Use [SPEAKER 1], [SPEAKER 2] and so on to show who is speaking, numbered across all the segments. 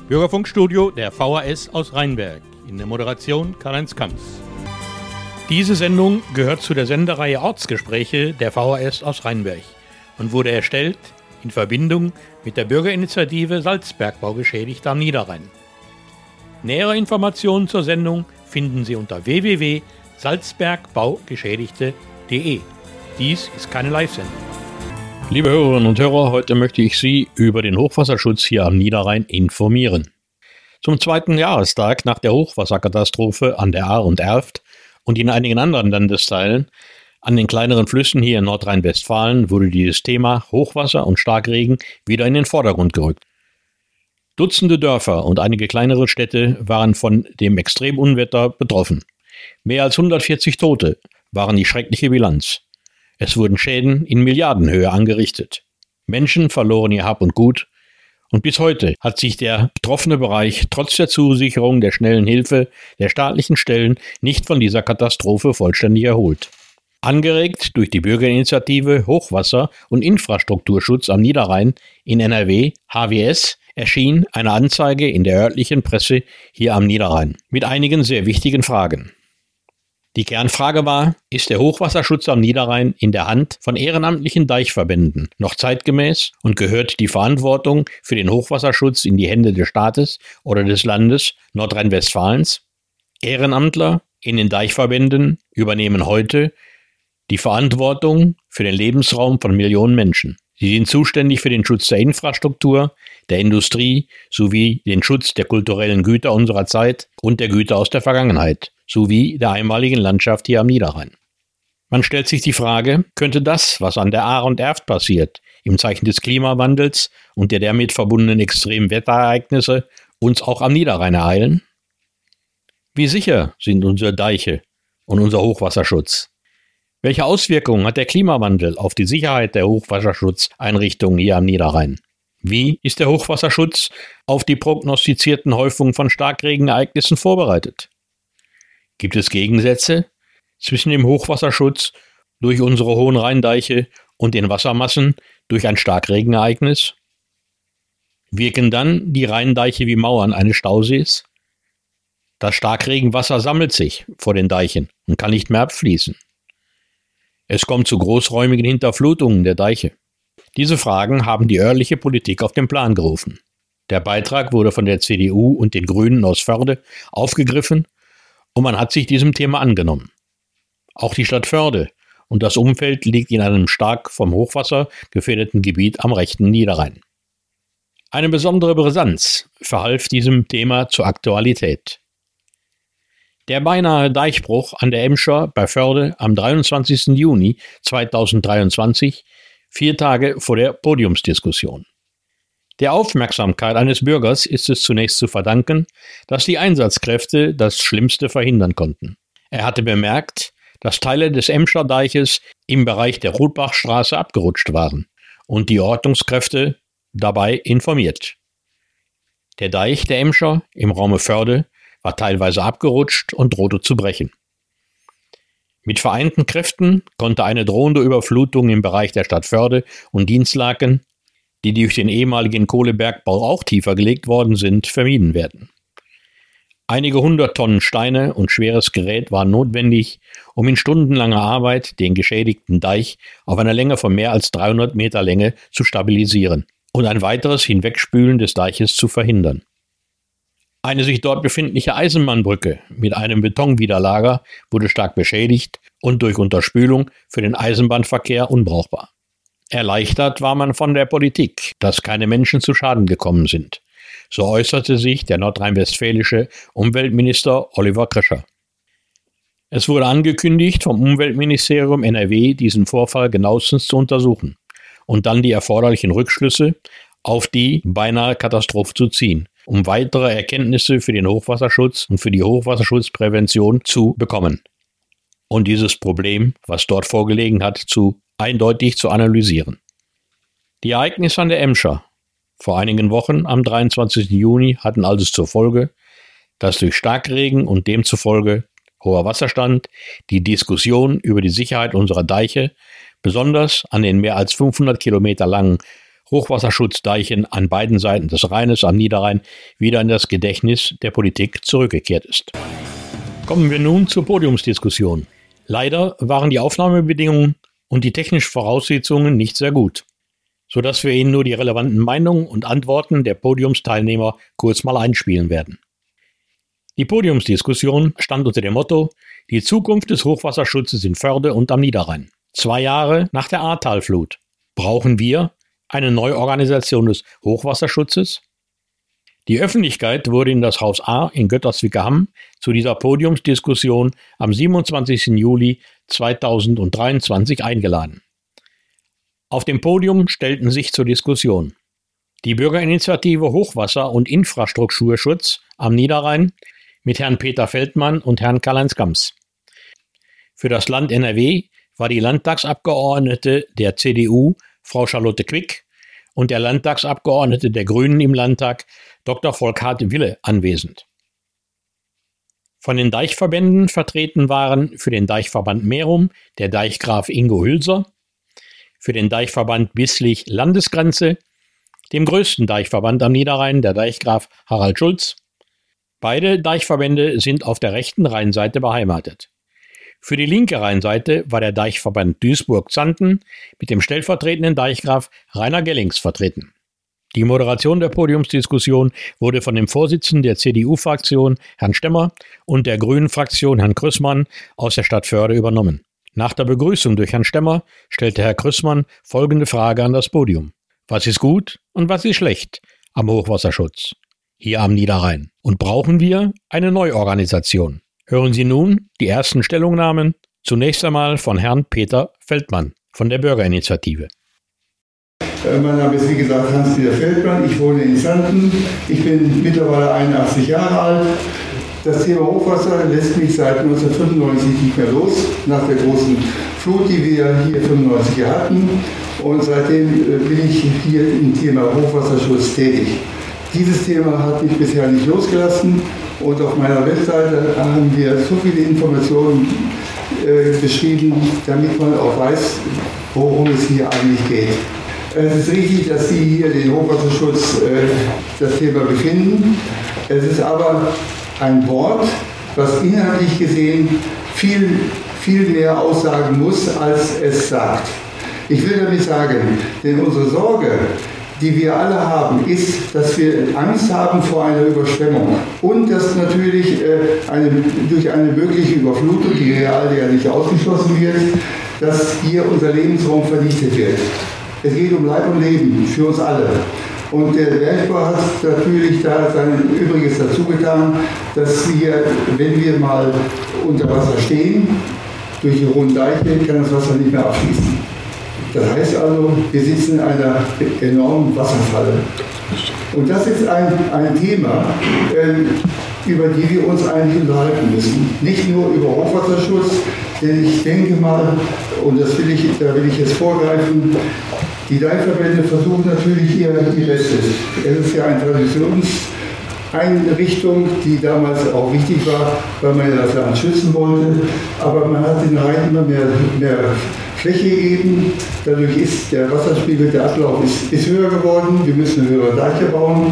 [SPEAKER 1] Bürgerfunkstudio der VHS aus Rheinberg. In der Moderation Karl-Heinz Kamps. Diese Sendung gehört zu der Sendereihe Ortsgespräche der VHS aus Rheinberg und wurde erstellt in Verbindung mit der Bürgerinitiative Salzbergbau geschädigt am Niederrhein. Nähere Informationen zur Sendung finden Sie unter www.salzbergbaugeschädigte.de. Dies ist keine Live-Sendung. Liebe Hörerinnen und Hörer, heute möchte ich Sie über den Hochwasserschutz hier am Niederrhein informieren. Zum 2. Jahrestag nach der Hochwasserkatastrophe an der Ahr und Erft und in einigen anderen Landesteilen an den kleineren Flüssen hier in Nordrhein-Westfalen wurde dieses Thema Hochwasser und Starkregen wieder in den Vordergrund gerückt. Dutzende Dörfer und einige kleinere Städte waren von dem Extremunwetter betroffen. Mehr als 140 Tote waren die schreckliche Bilanz. Es wurden Schäden in Milliardenhöhe angerichtet. Menschen verloren ihr Hab und Gut. Und bis heute hat sich der betroffene Bereich trotz der Zusicherung der schnellen Hilfe der staatlichen Stellen nicht von dieser Katastrophe vollständig erholt. Angeregt durch die Bürgerinitiative Hochwasser- und Infrastrukturschutz am Niederrhein in NRW, HWS, erschien eine Anzeige in der örtlichen Presse hier am Niederrhein mit einigen sehr wichtigen Fragen. Die Kernfrage war, ist der Hochwasserschutz am Niederrhein in der Hand von ehrenamtlichen Deichverbänden noch zeitgemäß und gehört die Verantwortung für den Hochwasserschutz in die Hände des Staates oder des Landes Nordrhein-Westfalens? Ehrenamtler in den Deichverbänden übernehmen heute die Verantwortung für den Lebensraum von Millionen Menschen. Sie sind zuständig für den Schutz der Infrastruktur, der Industrie sowie den Schutz der kulturellen Güter unserer Zeit und der Güter aus der Vergangenheit sowie der einmaligen Landschaft hier am Niederrhein. Man stellt sich die Frage, könnte das, was an der Ahr und Erft passiert, im Zeichen des Klimawandels und der damit verbundenen extremen Wetterereignisse, uns auch am Niederrhein ereilen? Wie sicher sind unsere Deiche und unser Hochwasserschutz? Welche Auswirkungen hat der Klimawandel auf die Sicherheit der Hochwasserschutzeinrichtungen hier am Niederrhein? Wie ist der Hochwasserschutz auf die prognostizierten Häufungen von Starkregenereignissen vorbereitet? Gibt es Gegensätze zwischen dem Hochwasserschutz durch unsere hohen Rheindeiche und den Wassermassen durch ein Starkregenereignis? Wirken dann die Rheindeiche wie Mauern eines Stausees? Das Starkregenwasser sammelt sich vor den Deichen und kann nicht mehr abfließen. Es kommt zu großräumigen Hinterflutungen der Deiche. Diese Fragen haben die örtliche Politik auf den Plan gerufen. Der Beitrag wurde von der CDU und den Grünen aus Förde aufgegriffen und man hat sich diesem Thema angenommen. Auch die Stadt Förde und das Umfeld liegt in einem stark vom Hochwasser gefährdeten Gebiet am rechten Niederrhein. Eine besondere Brisanz verhalf diesem Thema zur Aktualität. Der beinahe Deichbruch an der Emscher bei Förde am 23. Juni 2023, 4 Tage vor der Podiumsdiskussion. Der Aufmerksamkeit eines Bürgers ist es zunächst zu verdanken, dass die Einsatzkräfte das Schlimmste verhindern konnten. Er hatte bemerkt, dass Teile des Emscher Deiches im Bereich der Rotbachstraße abgerutscht waren und die Ordnungskräfte dabei informiert. Der Deich der Emscher im Raume Förde war teilweise abgerutscht und drohte zu brechen. Mit vereinten Kräften konnte eine drohende Überflutung im Bereich der Stadt Förde und Dinslaken, die durch den ehemaligen Kohlebergbau auch tiefer gelegt worden sind, vermieden werden. Einige 100 Tonnen Steine und schweres Gerät waren notwendig, um in stundenlanger Arbeit den geschädigten Deich auf einer Länge von mehr als 300 Meter Länge zu stabilisieren und ein weiteres Hinwegspülen des Deiches zu verhindern. Eine sich dort befindliche Eisenbahnbrücke mit einem Betonwiderlager wurde stark beschädigt und durch Unterspülung für den Eisenbahnverkehr unbrauchbar. Erleichtert war man von der Politik, dass keine Menschen zu Schaden gekommen sind. So äußerte sich der nordrhein-westfälische Umweltminister Oliver Krischer. Es wurde angekündigt, vom Umweltministerium NRW diesen Vorfall genauestens zu untersuchen und dann die erforderlichen Rückschlüsse auf die beinahe Katastrophe zu ziehen, um weitere Erkenntnisse für den Hochwasserschutz und für die Hochwasserschutzprävention zu bekommen und dieses Problem, was dort vorgelegen hat, eindeutig zu analysieren. Die Ereignisse an der Emscher vor einigen Wochen am 23. Juni hatten also zur Folge, dass durch Starkregen und demzufolge hoher Wasserstand die Diskussion über die Sicherheit unserer Deiche besonders an den mehr als 500 Kilometer langen Hochwasserschutzdeichen an beiden Seiten des Rheines am Niederrhein wieder in das Gedächtnis der Politik zurückgekehrt ist. Kommen wir nun zur Podiumsdiskussion. Leider waren die Aufnahmebedingungen und die technischen Voraussetzungen nicht sehr gut, sodass wir Ihnen nur die relevanten Meinungen und Antworten der Podiumsteilnehmer kurz mal einspielen werden. Die Podiumsdiskussion stand unter dem Motto: Die Zukunft des Hochwasserschutzes in Förde und am Niederrhein. 2 Jahre nach der Ahrtalflut. Brauchen wir eine Neuorganisation des Hochwasserschutzes? Die Öffentlichkeit wurde in das Haus A in Götterswicke-Hamm zu dieser Podiumsdiskussion am 27. Juli 2023 eingeladen. Auf dem Podium stellten sich zur Diskussion die Bürgerinitiative Hochwasser- und Infrastrukturschutz am Niederrhein mit Herrn Peter Feldmann und Herrn Karl-Heinz Gams. Für das Land NRW war die Landtagsabgeordnete der CDU, Frau Charlotte Quick, und der Landtagsabgeordnete der Grünen im Landtag, Dr. Volkhard Wille, anwesend. Von den Deichverbänden vertreten waren für den Deichverband Merum der Deichgraf Ingo Hülser, für den Deichverband Bislich Landesgrenze, dem größten Deichverband am Niederrhein, der Deichgraf Harald Schulz. Beide Deichverbände sind auf der rechten Rheinseite beheimatet. Für die linke Rheinseite war der Deichverband Duisburg-Zanten mit dem stellvertretenden Deichgraf Rainer Gellings vertreten. Die Moderation der Podiumsdiskussion wurde von dem Vorsitzenden der CDU-Fraktion, Herrn Stemmer, und der Grünen-Fraktion, Herrn Krüßmann, aus der Stadt Förde übernommen. Nach der Begrüßung durch Herrn Stemmer stellte Herr Krüßmann folgende Frage an das Podium: Was ist gut und was ist schlecht am Hochwasserschutz hier am Niederrhein? Und brauchen wir eine Neuorganisation? Hören Sie nun die ersten Stellungnahmen, zunächst einmal von Herrn Peter Feldmann von der Bürgerinitiative.
[SPEAKER 2] Mein Name ist, wie gesagt, Hans-Peter Feldmann. Ich wohne in Zanten. Ich bin mittlerweile 81 Jahre alt. Das Thema Hochwasser lässt mich seit 1995 nicht mehr los, nach der großen Flut, die wir hier 1995 hatten. Und seitdem bin ich hier im Thema Hochwasserschutz tätig. Dieses Thema hat mich bisher nicht losgelassen. Und auf meiner Webseite haben wir so viele Informationen beschrieben, damit man auch weiß, worum es hier eigentlich geht. Es ist richtig, dass Sie hier den Hochwasserschutz das Thema befinden. Es ist aber ein Wort, was inhaltlich gesehen viel mehr aussagen muss, als es sagt. Ich will damit sagen, denn unsere Sorge, die wir alle haben, ist, dass wir Angst haben vor einer Überschwemmung und dass natürlich durch eine mögliche Überflutung, die real ja nicht ausgeschlossen wird, dass hier unser Lebensraum vernichtet wird. Es geht um Leib und Leben für uns alle. Und der Bergbau hat natürlich da sein Übriges dazu getan, dass wir, wenn wir mal unter Wasser stehen, durch die hohen Deiche kann das Wasser nicht mehr abfließen. Das heißt also, wir sitzen in einer enormen Wasserfalle. Und das ist ein Thema, über die wir uns eigentlich unterhalten müssen. Nicht nur über Hochwasserschutz, denn ich denke mal, und da will ich jetzt vorgreifen, die Deichverbände versuchen natürlich ihr Bestes. Es ist ja eine Traditionseinrichtung, die damals auch wichtig war, weil man ja das Land schützen wollte. Aber man hat den Rhein immer mehr Fläche gegeben. Dadurch ist der Wasserspiegel, der Ablauf ist höher geworden. Wir müssen höhere Deiche bauen.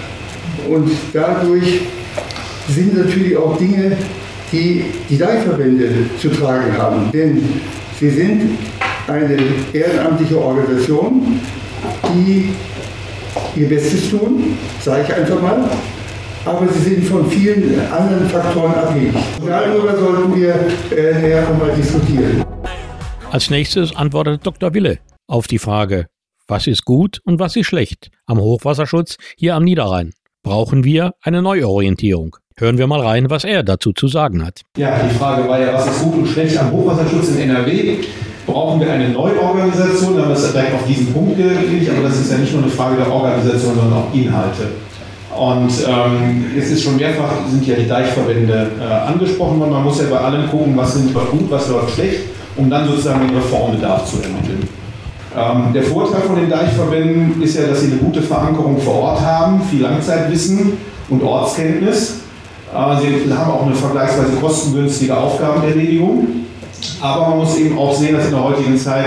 [SPEAKER 2] Und dadurch sind natürlich auch Dinge, die die Deichverbände zu tragen haben. Denn sie sind eine ehrenamtliche Organisation, die ihr Bestes tun, sage ich einfach mal, aber sie sind von vielen anderen Faktoren abhängig. Darüber sollten wir näher einmal diskutieren.
[SPEAKER 1] Als nächstes antwortet Dr. Wille auf die Frage: Was ist gut und was ist schlecht am Hochwasserschutz hier am Niederrhein? Brauchen wir eine Neuorientierung? Hören wir mal rein, was er dazu zu sagen hat.
[SPEAKER 3] Ja, die Frage war ja, was ist gut und schlecht am Hochwasserschutz in NRW? Brauchen wir eine Neuorganisation? Da haben wir es direkt auf diesen Punkt gelegt, aber das ist ja nicht nur eine Frage der Organisation, sondern auch Inhalte. Und es ist schon mehrfach, sind ja die Deichverbände angesprochen worden. Man muss ja bei allen gucken, was läuft gut, was läuft schlecht, um dann sozusagen den Reformbedarf zu ermitteln. Der Vorteil von den Deichverbänden ist ja, dass sie eine gute Verankerung vor Ort haben, viel Langzeitwissen und Ortskenntnis. Sie haben auch eine vergleichsweise kostengünstige Aufgabenerledigung. Aber man muss eben auch sehen, dass in der heutigen Zeit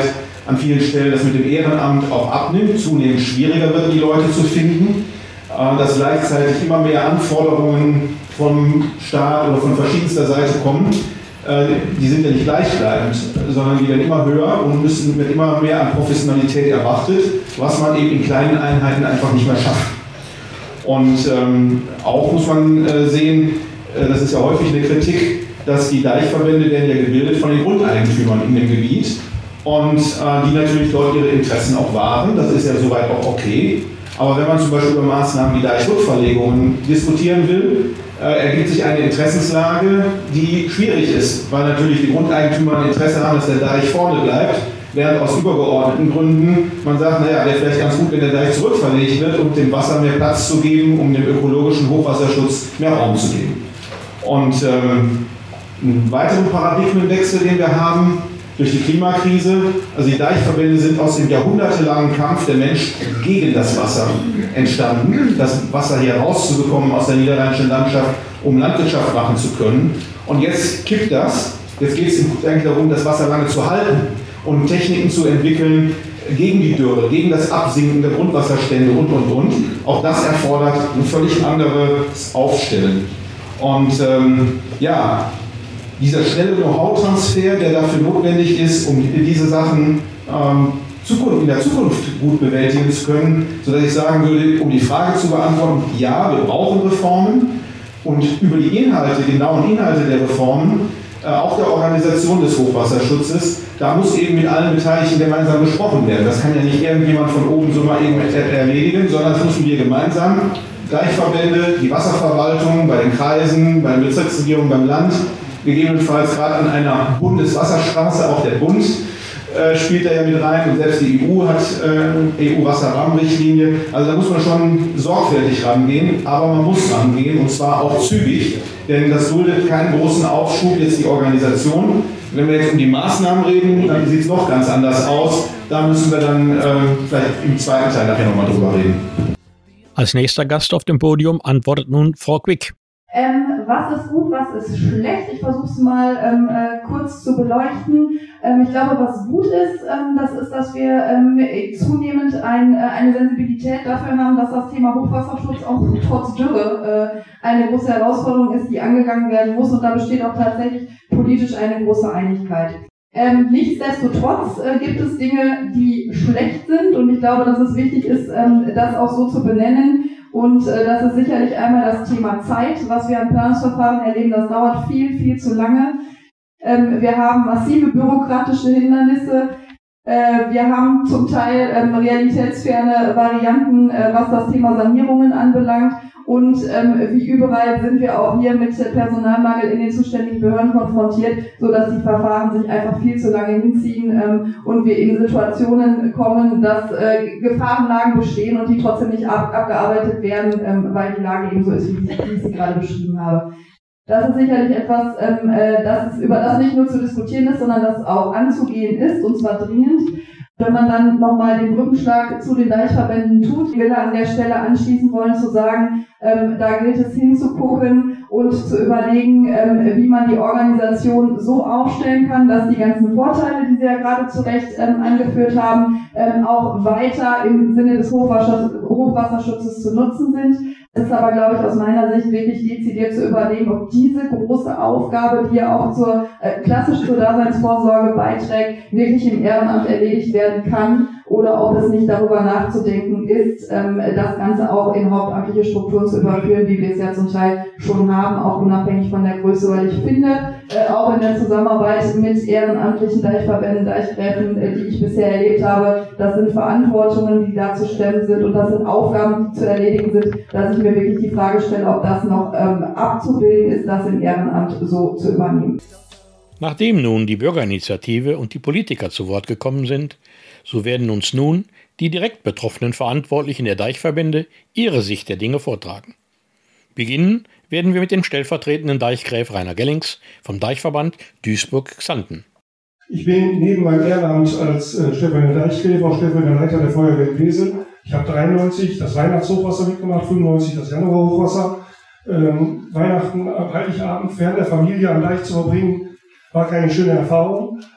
[SPEAKER 3] an vielen Stellen das mit dem Ehrenamt auch abnimmt, zunehmend schwieriger wird, die Leute zu finden, dass gleichzeitig immer mehr Anforderungen vom Staat oder von verschiedenster Seite kommen. Die sind ja nicht gleichbleibend, sondern die werden immer höher und wird immer mehr an Professionalität erwartet, was man eben in kleinen Einheiten einfach nicht mehr schafft. Und auch muss man sehen, das ist ja häufig eine Kritik, dass die Deichverbände werden ja gebildet von den Grundeigentümern in dem Gebiet und die natürlich dort ihre Interessen auch wahren, das ist ja soweit auch okay. Aber wenn man zum Beispiel über Maßnahmen wie Deichrückverlegungen diskutieren will, ergibt sich eine Interessenslage, die schwierig ist, weil natürlich die Grundeigentümer ein Interesse haben, dass der Deich vorne bleibt, während aus übergeordneten Gründen man sagt, naja, wäre vielleicht ganz gut, wenn der Deich zurückverlegt wird, um dem Wasser mehr Platz zu geben, um dem ökologischen Hochwasserschutz mehr Raum zu geben. Und einen weiteren Paradigmenwechsel, den wir haben, durch die Klimakrise, also die Deichverbände sind aus dem jahrhundertelangen Kampf der Menschen gegen das Wasser entstanden, das Wasser hier rauszubekommen aus der niederrheinischen Landschaft, um Landwirtschaft machen zu können. Und jetzt kippt das, jetzt geht es eigentlich darum, das Wasser lange zu halten und Techniken zu entwickeln gegen die Dürre, gegen das Absinken der Grundwasserstände und. Auch das erfordert ein völlig anderes Aufstellen. Und dieser schnelle Know-how-Transfer, der dafür notwendig ist, um diese Sachen in der Zukunft gut bewältigen zu können, sodass ich sagen würde, um die Frage zu beantworten, ja, wir brauchen Reformen und über die Inhalte, die genauen Inhalte der Reformen, auch der Organisation des Hochwasserschutzes, da muss eben mit allen Beteiligten gemeinsam besprochen werden. Das kann ja nicht irgendjemand von oben so mal eben erledigen, sondern das müssen wir gemeinsam, Deichverbände, die Wasserverwaltung, bei den Kreisen, bei den Bezirksregierungen, beim Land, gegebenenfalls gerade an einer Bundeswasserstraße, auch der Bund spielt da ja mit rein und selbst die EU hat EU-Wasserrahmenrichtlinie. Also da muss man schon sorgfältig rangehen, aber man muss rangehen und zwar auch zügig, denn das duldet keinen großen Aufschub, jetzt die Organisation. Wenn wir jetzt um die Maßnahmen reden, dann sieht es noch ganz anders aus. Da müssen wir dann vielleicht im zweiten Teil nachher nochmal drüber reden.
[SPEAKER 1] Als nächster Gast auf dem Podium antwortet nun Frau Quick.
[SPEAKER 4] Was ist gut, was ist schlecht? Ich versuche es mal kurz zu beleuchten. Ich glaube, was gut ist, das ist, dass wir zunehmend eine Sensibilität dafür haben, dass das Thema Hochwasserschutz auch trotz Dürre eine große Herausforderung ist, die angegangen werden muss. Und da besteht auch tatsächlich politisch eine große Einigkeit. Nichtsdestotrotz gibt es Dinge, die schlecht sind. Und ich glaube, dass es wichtig ist, das auch so zu benennen. Und das ist sicherlich einmal das Thema Zeit, was wir an Planungsverfahren erleben. Das dauert viel, viel zu lange. Wir haben massive bürokratische Hindernisse. Wir haben zum Teil realitätsferne Varianten, was das Thema Sanierungen anbelangt. Und wie überall sind wir auch hier mit Personalmangel in den zuständigen Behörden konfrontiert, sodass die Verfahren sich einfach viel zu lange hinziehen und wir in Situationen kommen, dass Gefahrenlagen bestehen und die trotzdem nicht abgearbeitet werden, weil die Lage eben so ist, wie ich sie gerade beschrieben habe. Das ist sicherlich etwas, über das nicht nur zu diskutieren ist, sondern das auch anzugehen ist, und zwar dringend. Wenn man dann nochmal den Brückenschlag zu den Deichverbänden tut, ich will da an der Stelle anschließen wollen zu sagen, da gilt es hinzugucken und zu überlegen, wie man die Organisation so aufstellen kann, dass die ganzen Vorteile, die Sie ja gerade zu Recht angeführt haben, auch weiter im Sinne des Hochwasserschutzes zu nutzen sind. Es ist aber, glaube ich, aus meiner Sicht wirklich dezidiert zu überlegen, ob diese große Aufgabe, die ja auch klassisch zur Daseinsvorsorge beiträgt, wirklich im Ehrenamt erledigt werden kann oder ob es nicht darüber nachzudenken ist, das Ganze auch in hauptamtliche Strukturen zu überführen, wie wir es ja zum Teil schon haben, auch unabhängig von der Größe, weil ich finde, auch in der Zusammenarbeit mit ehrenamtlichen Deichverbänden, Deichgräfen, die ich bisher erlebt habe, das sind Verantwortungen, die da zu stemmen sind und das sind Aufgaben, die zu erledigen sind, dass ich mir wirklich die Frage stelle, ob das noch abzubilden ist, das im Ehrenamt so zu übernehmen.
[SPEAKER 1] Nachdem nun die Bürgerinitiative und die Politiker zu Wort gekommen sind, so werden uns nun die direkt betroffenen Verantwortlichen der Deichverbände ihre Sicht der Dinge vortragen. Beginnen werden wir mit dem stellvertretenden Deichgräf Rainer Gellings vom Deichverband Duisburg-Xanten.
[SPEAKER 5] Ich bin neben meinem Ehrenamt als stellvertretender Deichgräf auch stellvertretender Leiter der Feuerwehr in Wesel. Ich habe 93 das Weihnachtshochwasser mitgemacht, 95 das Januarhochwasser. Weihnachten, Heiligabend fern der Familie am Deich zu verbringen, war keine schöne Erfahrung.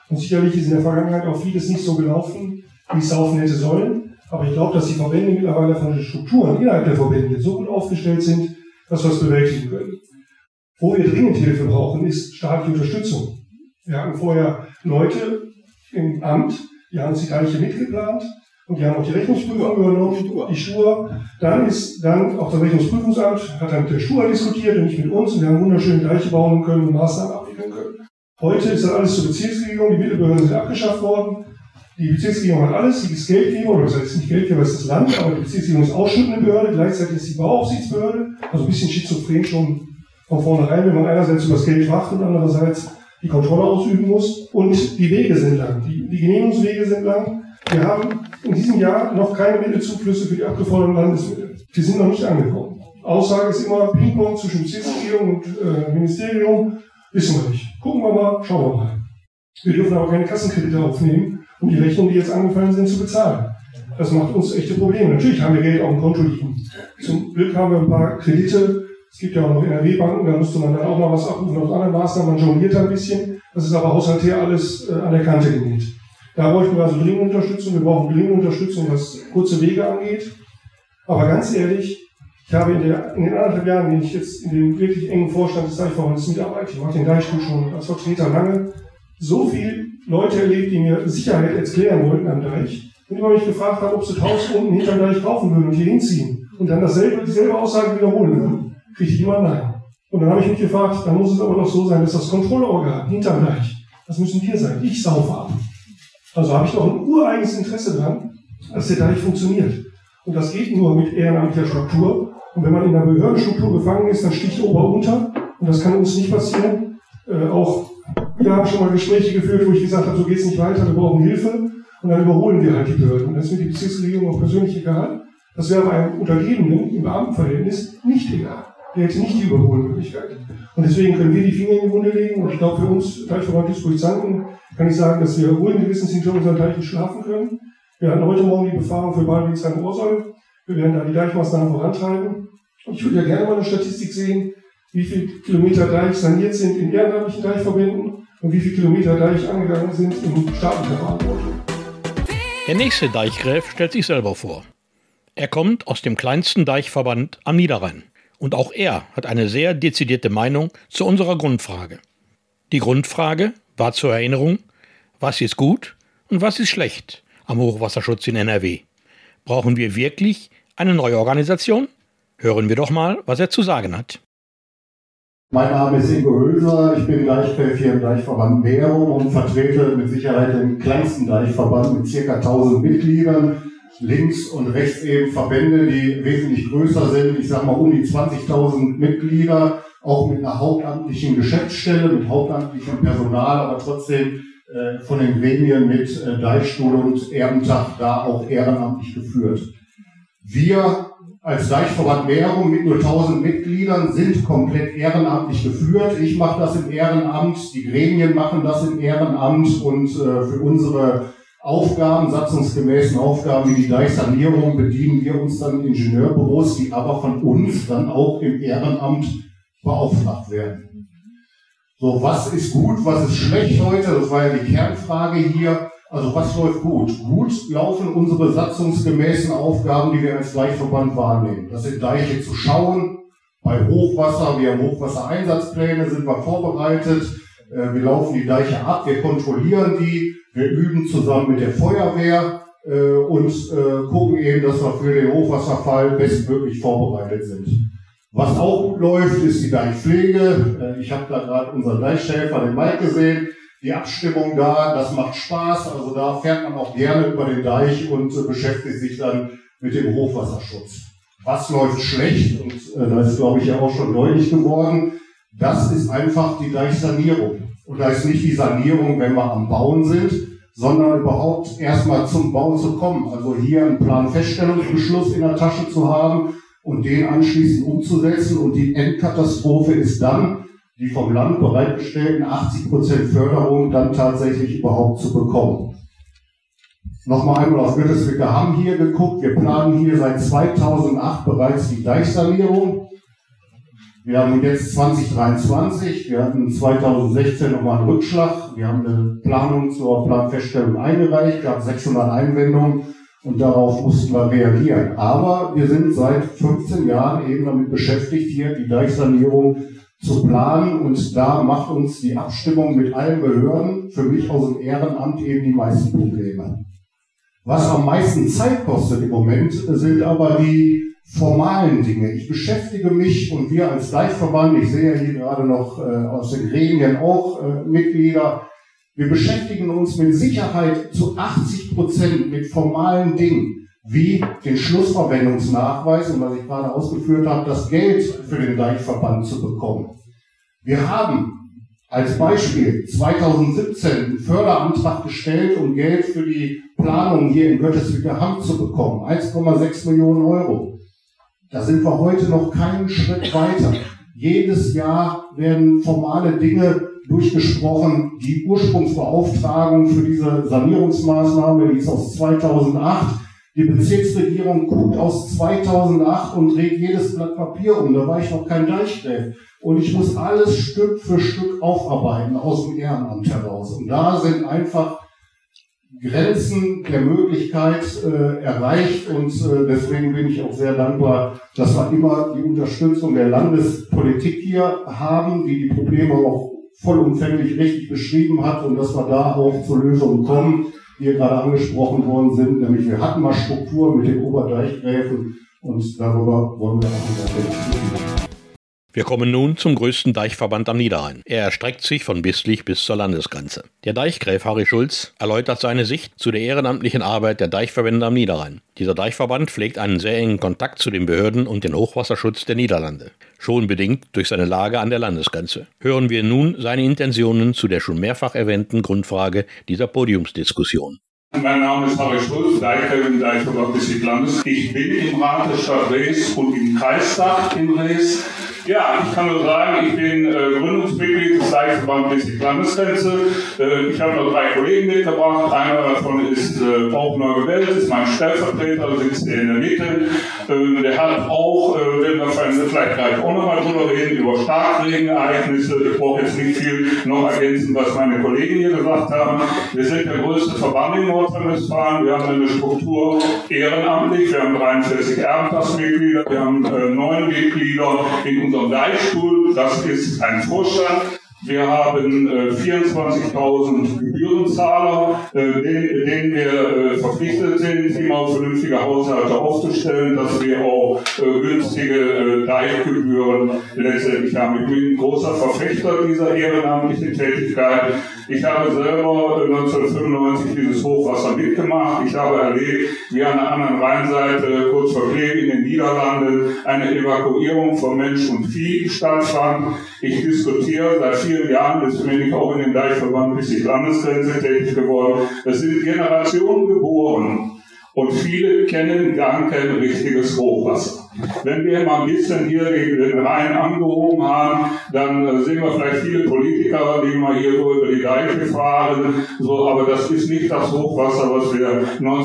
[SPEAKER 5] Und sicherlich ist in der Vergangenheit auch vieles nicht so gelaufen, wie es laufen hätte sollen. Aber ich glaube, dass die Verbände mittlerweile von den Strukturen innerhalb der Verbände so gut aufgestellt sind, dass wir es bewältigen können. Wo wir dringend Hilfe brauchen, ist staatliche Unterstützung. Wir hatten vorher Leute im Amt, die haben uns die Deiche mitgeplant und die haben auch die Rechnungsprüfung übernommen, die Schur. Dann auch das Rechnungsprüfungsamt hat dann mit der Schur diskutiert und nicht mit uns und wir haben wunderschöne Deiche bauen können und Maßnahmen abwickeln können. Heute ist das alles zur Bezirksregierung, die Mittelbehörden sind abgeschafft worden. Die Bezirksregierung hat alles, die ist Geldgeber, oder das heißt nicht Geldgeber, es ist das Land, aber die Bezirksregierung ist ausschüttende Behörde, gleichzeitig ist die Bauaufsichtsbehörde, also ein bisschen schizophren schon von vornherein, wenn man einerseits über das Geld wacht und andererseits die Kontrolle ausüben muss. Und die Wege sind lang, die Genehmigungswege sind lang. Wir haben in diesem Jahr noch keine Mittelzuflüsse für die abgeforderten Landesmittel. Die sind noch nicht angekommen. Aussage ist immer Ping-Pong zwischen Bezirksregierung und Ministerium. Wissen wir nicht. Gucken wir mal, schauen wir mal. Wir dürfen aber keine Kassenkredite aufnehmen, um die Rechnungen, die jetzt angefallen sind, zu bezahlen. Das macht uns echte Probleme. Natürlich haben wir Geld auf dem Konto liegen. Zum Glück haben wir ein paar Kredite. Es gibt ja auch noch NRW-Banken, da musste man dann auch mal was abrufen aus anderen Maßnahmen. Man jongliert ein bisschen. Das ist aber haushaltär alles an der Kante genäht. Da bräuchten wir also dringende Unterstützung. Wir brauchen dringende Unterstützung, was kurze Wege angeht. Aber ganz ehrlich, ich habe in den 1,5 Jahren, in denen ich jetzt in dem wirklich engen Vorstand des Deichverbandes mitarbeite, ich mache den Deichstuhl schon als Vertreter lange, so viele Leute erlebt, die mir Sicherheit erklären wollten am Deich und immer mich gefragt haben, ob sie das Haus unten hinterm Deich kaufen würden und hier hinziehen und dann dieselbe Aussage wiederholen würden. Kriege ich immer nein. Und dann habe ich mich gefragt, dann muss es aber doch so sein, dass das Kontrollorgan hinterm Deich, das müssen wir sein, ich saufe ab. Also habe ich doch ein ureigenes Interesse daran, dass der Deich funktioniert. Und das geht nur mit ehrenamtlicher Struktur. Und wenn man in einer Behördenstruktur gefangen ist, dann sticht Ober unter. Und das kann uns nicht passieren. Wir haben schon mal Gespräche geführt, wo ich gesagt habe, so geht es nicht weiter, wir brauchen Hilfe. Und dann überholen wir halt die Behörden. Und das ist mir die Bezirksregierung auch persönlich egal. Das wäre bei einem Untergebenen im Beamtenverhältnis nicht egal. Der hätte nicht die Überholmöglichkeit. Und deswegen können wir die Finger in die Wunde legen. Und ich glaube, für uns, Deichverband Duisburg-Zanken, kann ich sagen, dass wir ruhigen Gewissens hinter unseren Deichen schlafen können. Wir hatten heute Morgen die Befahrung für Balwingsheim-Ursoll. Wir werden da die Deichmaßnahmen vorantreiben. Und ich würde ja gerne mal eine Statistik sehen, wie viele Kilometer Deich saniert sind in ehrenamtlichen Deichverbänden und wie viele Kilometer Deich angegangen sind in staatlicher Verantwortung.
[SPEAKER 1] Der nächste Deichgräf stellt sich selber vor. Er kommt aus dem kleinsten Deichverband am Niederrhein. Und auch er hat eine sehr dezidierte Meinung zu unserer Grundfrage. Die Grundfrage war zur Erinnerung, was ist gut und was ist schlecht am Hochwasserschutz in NRW? Brauchen wir wirklich eine neue Organisation? Hören wir doch mal, was er zu sagen hat.
[SPEAKER 6] Mein Name ist Ingo Hülser, ich bin Deichgräf hier im Deichverband Mährung und vertrete mit Sicherheit den kleinsten Deichverband mit ca. 1000 Mitgliedern. Links und rechts eben Verbände, die wesentlich größer sind, ich sage mal um die 20.000 Mitglieder, auch mit einer hauptamtlichen Geschäftsstelle, mit hauptamtlichem Personal, aber trotzdem von den Gremien mit Deichstuhl und Ehrentag da auch ehrenamtlich geführt. Wir als Deichverband Mährung mit nur 1000 Mitgliedern sind komplett ehrenamtlich geführt. Ich mache das im Ehrenamt, die Gremien machen das im Ehrenamt und für unsere Aufgaben, satzungsgemäßen Aufgaben wie die Deichsanierung bedienen wir uns dann Ingenieurbüros, die aber von uns dann auch im Ehrenamt beauftragt werden. So, was ist gut, was ist schlecht heute? Das war ja die Kernfrage hier. Also was läuft gut? Gut laufen unsere satzungsgemäßen Aufgaben, die wir als Deichverband wahrnehmen. Das sind Deiche zu schauen, bei Hochwasser, wir haben Hochwassereinsatzpläne, sind wir vorbereitet. Wir laufen die Deiche ab, wir kontrollieren die, wir üben zusammen mit der Feuerwehr und gucken eben, dass wir für den Hochwasserfall bestmöglich vorbereitet sind. Was auch gut läuft, ist die Deichpflege. Ich habe da gerade unseren Deichhelfer, den Mike, gesehen. Die Abstimmung da, das macht Spaß. Also da fährt man auch gerne über den Deich und beschäftigt sich dann mit dem Hochwasserschutz. Was läuft schlecht? Und da ist, glaube ich, ja auch schon deutlich geworden. Das ist einfach die Deichsanierung. Und da ist nicht die Sanierung, wenn wir am Bauen sind, sondern überhaupt erstmal zum Bauen zu kommen. Also hier einen Planfeststellungsbeschluss in der Tasche zu haben und den anschließend umzusetzen. Und die Endkatastrophe ist dann, die vom Land bereitgestellten 80% Förderung dann tatsächlich überhaupt zu bekommen. Nochmal einmal auf Güteswicke, wir haben hier geguckt, wir planen hier seit 2008 bereits die Deichsanierung. Wir haben jetzt 2023, wir hatten 2016 nochmal einen Rückschlag, wir haben eine Planung zur Planfeststellung eingereicht, gab 600 Einwendungen und darauf mussten wir reagieren. Aber wir sind seit 15 Jahren eben damit beschäftigt, hier die Deichsanierung zu planen, und da macht uns die Abstimmung mit allen Behörden, für mich aus dem Ehrenamt, eben die meisten Probleme. Was am meisten Zeit kostet im Moment, sind aber die formalen Dinge. Ich beschäftige mich, und wir als Deichverband, ich sehe hier gerade noch aus den Gremien auch Mitglieder, wir beschäftigen uns mit Sicherheit zu 80% mit formalen Dingen, wie den Schlussverwendungsnachweis und was ich gerade ausgeführt habe, das Geld für den Deichverband zu bekommen. Wir haben als Beispiel 2017 einen Förderantrag gestellt, um Geld für die Planung hier in Götteswicke Hand zu bekommen, 1,6 Millionen Euro. Da sind wir heute noch keinen Schritt weiter. Jedes Jahr werden formale Dinge durchgesprochen. Die Ursprungsbeauftragung für diese Sanierungsmaßnahme, die ist aus 2008. Die Bezirksregierung guckt aus 2008 und dreht jedes Blatt Papier um. Da war ich noch kein Deichgräf. Und ich muss alles Stück für Stück aufarbeiten aus dem Ehrenamt heraus. Und da sind einfach Grenzen der Möglichkeit erreicht, und deswegen bin ich auch sehr dankbar, dass wir immer die Unterstützung der Landespolitik hier haben, die die Probleme auch vollumfänglich richtig beschrieben hat, und dass wir da auch zu Lösungen kommen, die hier gerade angesprochen worden sind. Nämlich wir hatten mal Struktur mit den Oberdeichgräfen, und darüber wollen wir auch wieder diskutieren.
[SPEAKER 1] Wir kommen nun zum größten Deichverband am Niederrhein. Er erstreckt sich von Bislich bis zur Landesgrenze. Der Deichgräf Harry Schulz erläutert seine Sicht zu der ehrenamtlichen Arbeit der Deichverbände am Niederrhein. Dieser Deichverband pflegt einen sehr engen Kontakt zu den Behörden und den Hochwasserschutz der Niederlande, schon bedingt durch seine Lage an der Landesgrenze. Hören wir nun seine Intentionen zu der schon mehrfach erwähnten Grundfrage dieser Podiumsdiskussion.
[SPEAKER 7] Mein Name ist Harry Schulz, Deichgräf im Deichverband Bislich Landes. Ich bin im Rat der Stadt Rees und im Kreistag in Rees. Ja, ich kann nur sagen, ich bin Gründungsmitglied des Deichverbands Bislich Landesgrenze. Ich habe noch 3 Kollegen mitgebracht. Einer davon ist auch neu gewählt, ist mein Stellvertreter, sitzt in der Mitte. Der hat auch, wenn wir vielleicht gleich auch nochmal drüber reden, über Starkregenereignisse. Ich brauche jetzt nicht viel noch ergänzen, was meine Kollegen hier gesagt haben. Wir sind der größte Verband in Nordrhein-Westfalen. Wir haben eine Struktur ehrenamtlich. Wir haben 43 Ehrenamtsmitglieder. Wir haben 9 Mitglieder in unserem Deichstuhl, das ist ein Vorstand. Wir haben 24.000 Gebührenzahler, denen wir verpflichtet sind, immer auf vernünftige Haushalte aufzustellen, dass wir auch günstige Deichgebühren letztendlich haben. Ich bin ein großer Verfechter dieser ehrenamtlichen Tätigkeit. Ich habe selber 1995 dieses Hochwasser mitgemacht. Ich habe erlebt, wie an der anderen Rheinseite, kurz vor Kleve in den Niederlanden, eine Evakuierung von Mensch und Vieh stattfand. Ich diskutiere seit vielen Jahren, jetzt bin ich auch in dem Deichverband Bislich Landesgrenze tätig geworden. Es sind Generationen geboren und viele kennen gar kein richtiges Hochwasser. Wenn wir mal ein bisschen hier den Rhein angehoben haben, dann sehen wir vielleicht viele Politiker, die mal hier so über die Deiche fahren, so, aber das ist nicht das Hochwasser, was wir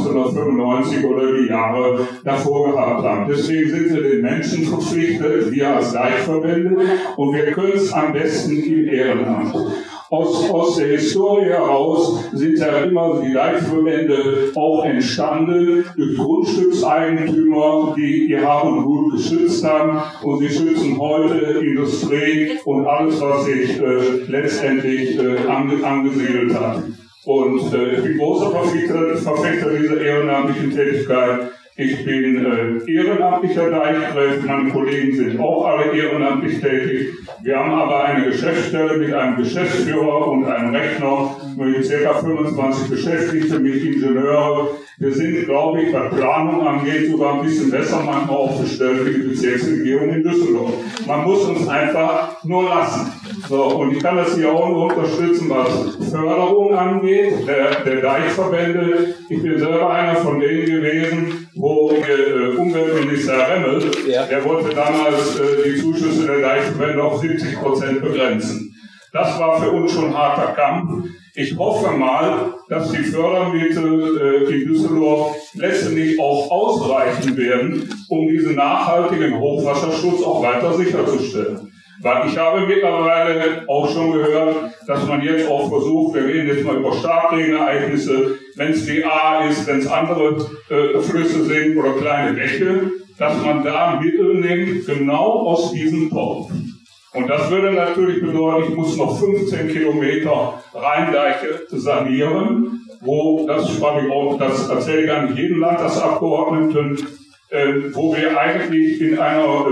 [SPEAKER 7] 1995 oder die Jahre davor gehabt haben. Deswegen sind wir den Menschen verpflichtet, wir als Deichverbände, und wir können es am besten im Ehrenamt. Aus der Historie heraus sind ja immer die Deichverbände auch entstanden durch Grundstückseigentümer, die ihr Hab und Gut geschützt haben, und sie schützen heute Industrie und alles, was sich letztendlich angesiedelt hat. Und ich bin großer Verfechter dieser ehrenamtlichen Tätigkeit. Ich bin ehrenamtlicher Deichgräf, meine Kollegen sind auch alle ehrenamtlich tätig. Wir haben aber eine Geschäftsstelle mit einem Geschäftsführer und einem Rechner mit ca. 25 Beschäftigte, mit Ingenieuren. Wir sind, glaube ich, was Planung angeht, sogar ein bisschen besser manchmal aufgestellt wie die Bezirksregierung in Düsseldorf. Man muss uns einfach nur lassen. So, und ich kann das hier auch nur unterstützen, was Förderung angeht, der Deichverbände. Ich bin selber einer von denen gewesen, wo Umweltminister Remmel, der wollte damals die Zuschüsse der Deichverbände auf 70% begrenzen. Das war für uns schon harter Kampf. Ich hoffe mal, dass die Fördermittel in Düsseldorf letztendlich auch ausreichen werden, um diesen nachhaltigen Hochwasserschutz auch weiter sicherzustellen. Weil ich habe mittlerweile auch schon gehört, dass man jetzt auch versucht, wir reden jetzt mal über Starkregenereignisse, wenn es die A ist, wenn es andere Flüsse sind oder kleine Bäche, dass man da Mittel nimmt, genau aus diesem Topf. Und das würde natürlich bedeuten, ich muss noch 15 Kilometer Rheindeiche sanieren, wo, das erzähle ich an jedem Landtagsabgeordneten, wo wir eigentlich in einer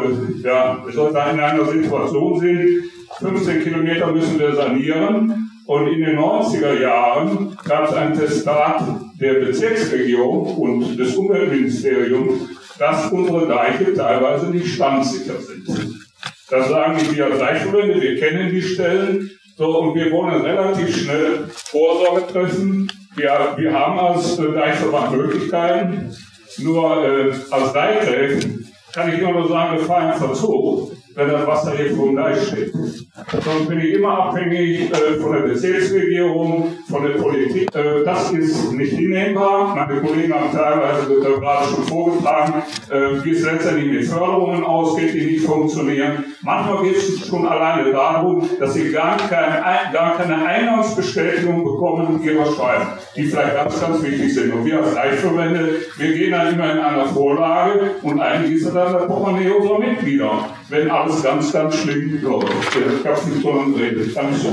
[SPEAKER 7] Situation sind, 15 Kilometer müssen wir sanieren. Und in den 90er Jahren gab es ein Testat der Bezirksregierung und des Umweltministeriums, dass unsere Deiche teilweise nicht standsicher sind. Das sagen die Deichverbände, wir kennen die Stellen, so, und wir wollen relativ schnell Vorsorge treffen. Wir haben als Deichverband Möglichkeiten, nur als Deichgräfen kann ich immer nur sagen, wir fahren im Verzug, wenn das Wasser hier vor dem Deich steht. Sonst bin ich immer abhängig von der Bezirksregierung, von der Politik. Das ist nicht hinnehmbar. Meine Kollegen haben teilweise gerade schon vorgetragen, wie es letztendlich mit Förderungen ausgeht, die nicht funktionieren. Manchmal geht es schon alleine darum, dass sie gar keine Eingangsbestätigung bekommen in ihrer Schreiben, die vielleicht ganz, ganz wichtig sind. Und wir als Deichverbände, wir gehen dann immer in einer Vorlage und eigentlich ist das dann der Portemonnaie unserer Mitglieder, wenn alles ganz, ganz schlimm läuft. Ich habe nicht so lange geredet. Dankeschön.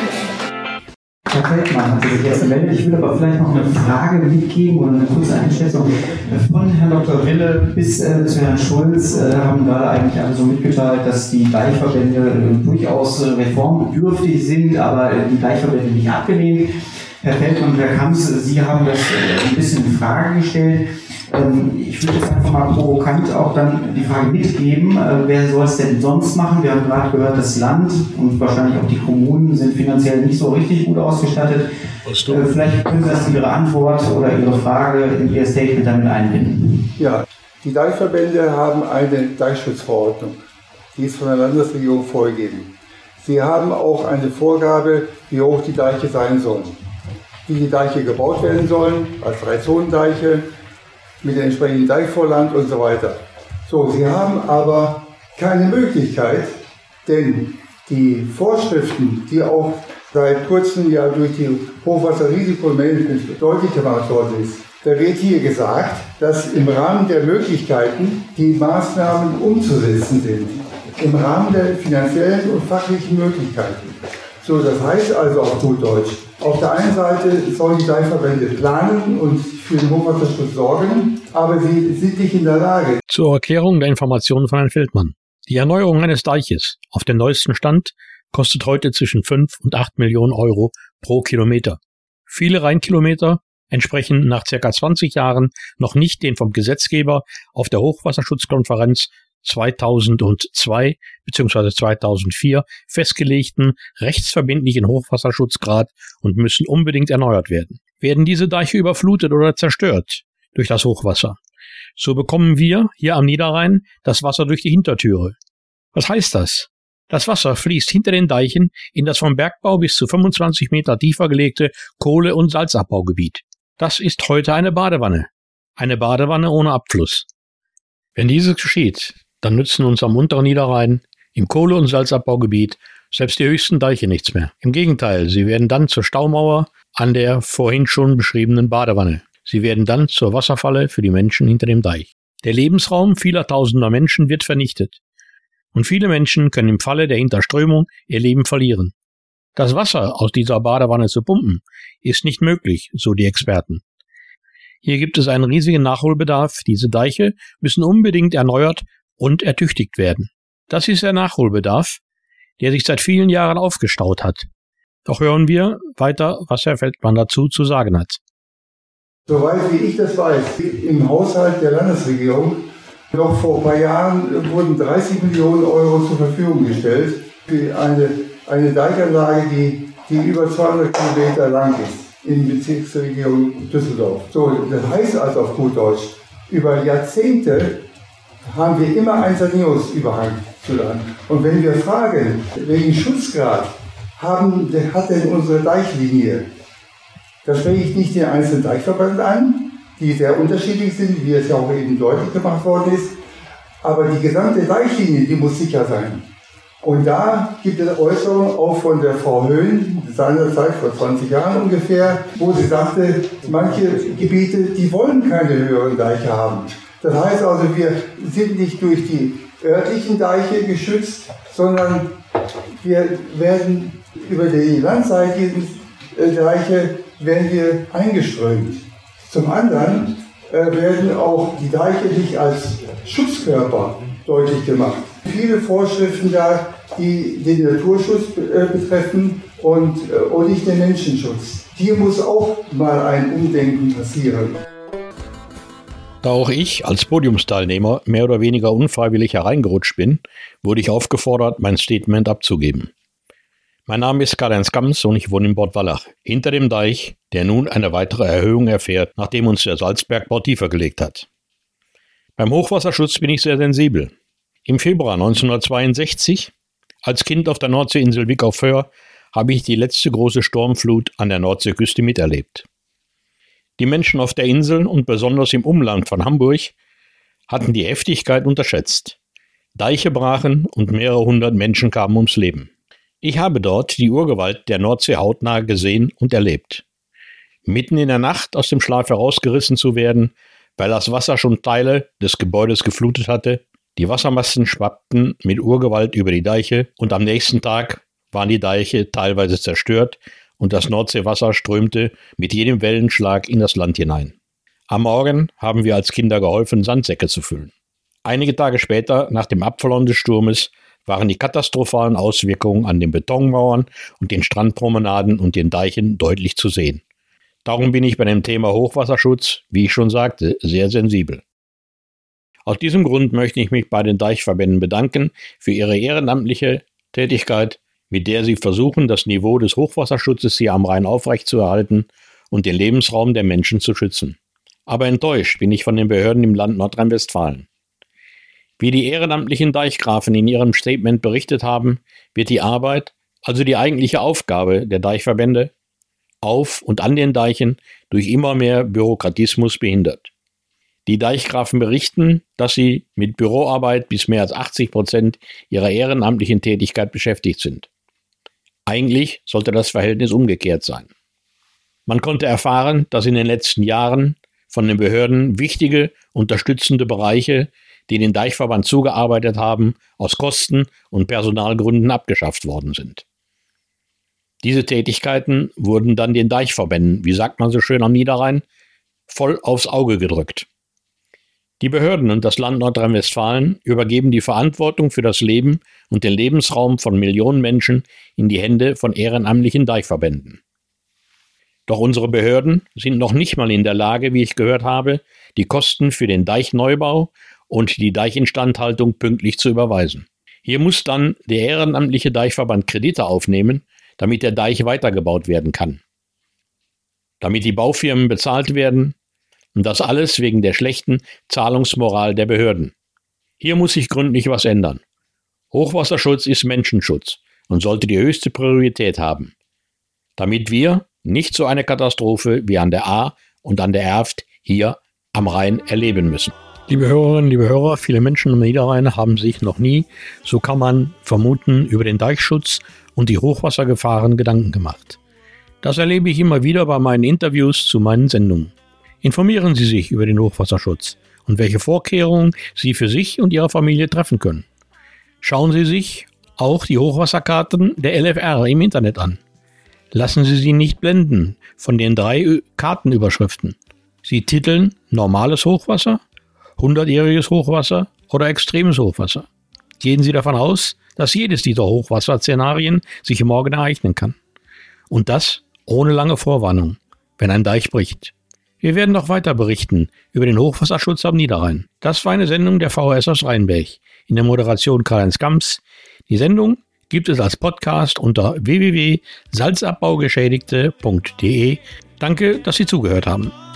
[SPEAKER 8] Herr Feldmann hat sich jetzt gemeldet. Ich würde aber vielleicht noch eine Frage mitgeben oder eine kurze Einschätzung. Von Herrn Dr. Wille bis zu Herrn Schulz haben gerade eigentlich alle so mitgeteilt, dass die Deichverbände durchaus reformbedürftig sind, aber die Deichverbände nicht abgelehnt. Herr Feldmann und Herr Kamps, Sie haben das ein bisschen in Frage gestellt. Ich würde jetzt einfach mal provokant auch dann die Frage mitgeben, wer soll es denn sonst machen? Wir haben gerade gehört, das Land und wahrscheinlich auch die Kommunen sind finanziell nicht so richtig gut ausgestattet. Vielleicht können Sie das Ihre Antwort oder Ihre Frage in Ihr Statement damit einbinden.
[SPEAKER 2] Ja, die Deichverbände haben eine Deichschutzverordnung, die ist von der Landesregierung vorgegeben. Sie haben auch eine Vorgabe, wie hoch die Deiche sein sollen, wie die Deiche gebaut werden sollen, als 3-Zonen-Deiche, mit dem entsprechenden Deichvorland und so weiter. So, sie haben aber keine Möglichkeit, denn die Vorschriften, die auch seit kurzem ja durch die Hochwasserrisikomanagement deutlich gemacht worden ist, da wird hier gesagt, dass im Rahmen der Möglichkeiten die Maßnahmen umzusetzen sind. Im Rahmen der finanziellen und fachlichen Möglichkeiten. So, das heißt also auf gut Deutsch, auf der einen Seite sollen die Deichverbände planen und für den Hochwasserschutz sorgen, aber sie sind nicht in der Lage.
[SPEAKER 1] Zur Erklärung der Informationen von Herrn Feldmann. Die Erneuerung eines Deiches auf den neuesten Stand kostet heute zwischen 5 und 8 Millionen Euro pro Kilometer. Viele Rheinkilometer entsprechen nach ca. 20 Jahren noch nicht den vom Gesetzgeber auf der Hochwasserschutzkonferenz 2002 bzw. 2004 festgelegten rechtsverbindlichen Hochwasserschutzgrad und müssen unbedingt erneuert werden. Werden diese Deiche überflutet oder zerstört durch das Hochwasser, so bekommen wir hier am Niederrhein das Wasser durch die Hintertüre. Was heißt das? Das Wasser fließt hinter den Deichen in das vom Bergbau bis zu 25 Meter tiefer gelegte Kohle- und Salzabbaugebiet. Das ist heute eine Badewanne ohne Abfluss. Wenn dieses geschieht, dann nützen uns am unteren Niederrhein, im Kohle- und Salzabbaugebiet, selbst die höchsten Deiche nichts mehr. Im Gegenteil, sie werden dann zur Staumauer an der vorhin schon beschriebenen Badewanne. Sie werden dann zur Wasserfalle für die Menschen hinter dem Deich. Der Lebensraum vieler tausender Menschen wird vernichtet. Und viele Menschen können im Falle der Hinterströmung ihr Leben verlieren. Das Wasser aus dieser Badewanne zu pumpen, ist nicht möglich, so die Experten. Hier gibt es einen riesigen Nachholbedarf. Diese Deiche müssen unbedingt erneuert und ertüchtigt werden. Das ist der Nachholbedarf, der sich seit vielen Jahren aufgestaut hat. Doch hören wir weiter, was Herr Feldmann dazu zu sagen hat.
[SPEAKER 2] Soweit wie ich das weiß, im Haushalt der Landesregierung, noch vor ein paar Jahren wurden 30 Millionen Euro zur Verfügung gestellt für eine Deichanlage, die über 200 Kilometer lang ist, in der Bezirksregierung Düsseldorf. So, das heißt also auf gut Deutsch, über Jahrzehnte haben wir immer einen Sanierungsüberhang zu lang. Und wenn wir fragen, welchen Schutzgrad hat denn unsere Deichlinie, Da spreche ich nicht den einzelnen Deichverband an, die sehr unterschiedlich sind, wie es ja auch eben deutlich gemacht worden ist. Aber die gesamte Deichlinie, die muss sicher sein. Und da gibt es Äußerungen auch von der Frau Höhn, seinerzeit vor 20 Jahren ungefähr, wo sie sagte, manche Gebiete, die wollen keine höheren Deiche haben. Das heißt also, wir sind nicht durch die örtlichen Deiche geschützt, sondern wir werden über die landseitigen Deiche eingeströmt. Zum anderen werden auch die Deiche nicht als Schutzkörper deutlich gemacht. Viele Vorschriften da, die den Naturschutz betreffen und nicht den Menschenschutz. Hier muss auch mal ein Umdenken passieren.
[SPEAKER 1] Da auch ich als Podiumsteilnehmer mehr oder weniger unfreiwillig hereingerutscht bin, wurde ich aufgefordert, mein Statement abzugeben. Mein Name ist Karl-Heinz Gams und ich wohne in Bortwallach, hinter dem Deich, der nun eine weitere Erhöhung erfährt, nachdem uns der Salzbergbau tiefer gelegt hat. Beim Hochwasserschutz bin ich sehr sensibel. Im Februar 1962, als Kind auf der Nordseeinsel Wick auf Föhr, habe ich die letzte große Sturmflut an der Nordseeküste miterlebt. Die Menschen auf der Insel und besonders im Umland von Hamburg hatten die Heftigkeit unterschätzt. Deiche brachen und mehrere hundert Menschen kamen ums Leben. Ich habe dort die Urgewalt der Nordsee hautnah gesehen und erlebt. Mitten in der Nacht aus dem Schlaf herausgerissen zu werden, weil das Wasser schon Teile des Gebäudes geflutet hatte. Die Wassermassen schwappten mit Urgewalt über die Deiche und am nächsten Tag waren die Deiche teilweise zerstört und das Nordseewasser strömte mit jedem Wellenschlag in das Land hinein. Am Morgen haben wir als Kinder geholfen, Sandsäcke zu füllen. Einige Tage später, nach dem Abflauen des Sturmes, waren die katastrophalen Auswirkungen an den Betonmauern und den Strandpromenaden und den Deichen deutlich zu sehen. Darum bin ich bei dem Thema Hochwasserschutz, wie ich schon sagte, sehr sensibel. Aus diesem Grund möchte ich mich bei den Deichverbänden bedanken für ihre ehrenamtliche Tätigkeit, mit der sie versuchen, das Niveau des Hochwasserschutzes hier am Rhein aufrechtzuerhalten und den Lebensraum der Menschen zu schützen. Aber enttäuscht bin ich von den Behörden im Land Nordrhein-Westfalen. Wie die ehrenamtlichen Deichgrafen in ihrem Statement berichtet haben, wird die Arbeit, also die eigentliche Aufgabe der Deichverbände, auf und an den Deichen durch immer mehr Bürokratismus behindert. Die Deichgrafen berichten, dass sie mit Büroarbeit bis mehr als 80% ihrer ehrenamtlichen Tätigkeit beschäftigt sind. Eigentlich sollte das Verhältnis umgekehrt sein. Man konnte erfahren, dass in den letzten Jahren von den Behörden wichtige, unterstützende Bereiche, die den Deichverband zugearbeitet haben, aus Kosten- und Personalgründen abgeschafft worden sind. Diese Tätigkeiten wurden dann den Deichverbänden, wie sagt man so schön am Niederrhein, voll aufs Auge gedrückt. Die Behörden und das Land Nordrhein-Westfalen übergeben die Verantwortung für das Leben und den Lebensraum von Millionen Menschen in die Hände von ehrenamtlichen Deichverbänden. Doch unsere Behörden sind noch nicht mal in der Lage, wie ich gehört habe, die Kosten für den Deichneubau und die Deichinstandhaltung pünktlich zu überweisen. Hier muss dann der ehrenamtliche Deichverband Kredite aufnehmen, damit der Deich weitergebaut werden kann. Damit die Baufirmen bezahlt werden und das alles wegen der schlechten Zahlungsmoral der Behörden. Hier muss sich gründlich was ändern. Hochwasserschutz ist Menschenschutz und sollte die höchste Priorität haben, damit wir nicht so eine Katastrophe wie an der Ahr und an der Erft hier am Rhein erleben müssen. Liebe Hörerinnen, liebe Hörer, viele Menschen am Niederrhein haben sich noch nie, so kann man vermuten, über den Deichschutz und die Hochwassergefahren Gedanken gemacht. Das erlebe ich immer wieder bei meinen Interviews zu meinen Sendungen. Informieren Sie sich über den Hochwasserschutz und welche Vorkehrungen Sie für sich und Ihre Familie treffen können. Schauen Sie sich auch die Hochwasserkarten der LFR im Internet an. Lassen Sie sich nicht blenden von den 3 Kartenüberschriften. Sie titeln normales Hochwasser, 100-jähriges Hochwasser oder extremes Hochwasser. Gehen Sie davon aus, dass jedes dieser Hochwasserszenarien sich morgen ereignen kann. Und das ohne lange Vorwarnung, wenn ein Deich bricht. Wir werden noch weiter berichten über den Hochwasserschutz am Niederrhein. Das war eine Sendung der VHS aus Rheinberg. In der Moderation Karl-Heinz Gams. Die Sendung gibt es als Podcast unter www.salzabbaugeschädigte.de. Danke, dass Sie zugehört haben.